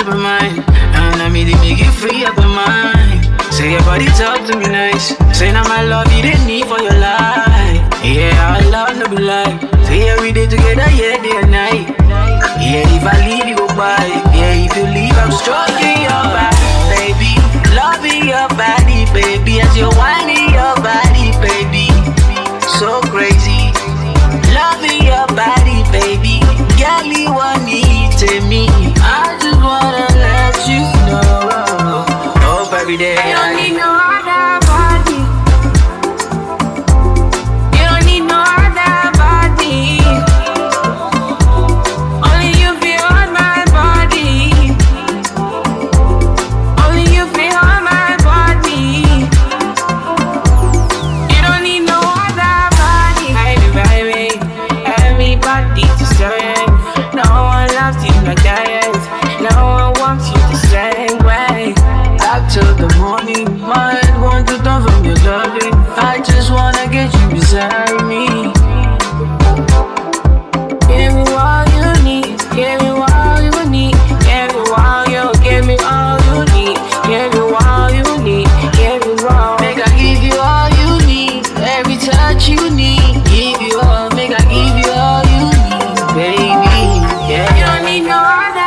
supermind. And I made it make you free up your mind. Say your body talk to me nice. Say now my love you didn't need for your life. Yeah, our love no be like. Say every day together, yeah, day and night. Yeah, if I leave you go by. Yeah, if you leave I'm stroking your back, baby. Loving your body, baby. As you're whining your body, baby. So crazy. Loving your body, baby. Girl, you want me to me. I just wanna let you know. Hope every day You don't need no other body. You don't need no other body. Only you feel on my body. Only you feel on my body. You don't need no other body. I do, baby. Everybody's the same. No one loves you like that. No one wants you the same way. Up till the morning, my head wants to turn from your loving. I just wanna get you beside me. Give me all you need. Give me all you need. Give me all you. Give me all you need. Give me all you need. Give me all. Make I give you all you need. Every touch you need. Give you all. Make I give you all you need, baby. Yeah. You don't need no other